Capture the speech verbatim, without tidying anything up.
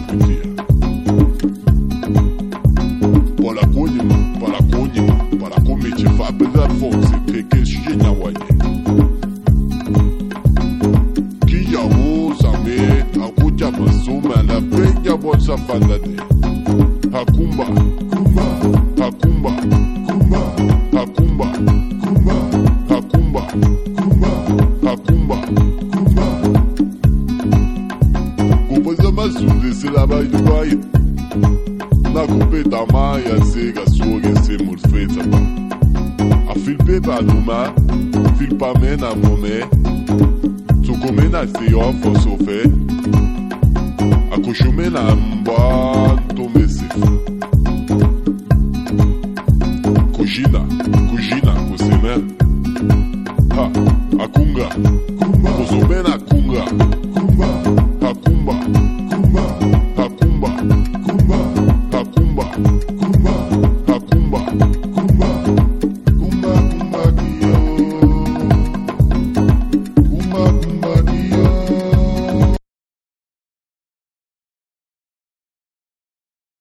kupitia. Para konyima, para konyima, para komiche fa apesar foxe teke shenya waye. Kia wo zame akuja masoma la peña bolsa fandade. Hakumba, kumba, hakumba, kumba, hakumba, kumba, hakumba, kumba, hakumba, kumba. Kupoza mazunde se la baile de baile. Na kupeta maya sega soge se mulfeta ba. A filpe pa numa, filpa mena mome. Tu komena se ofo sofe. A kushumena mba tome sefa. Kujina, kujina kuseme. Ha, akunga.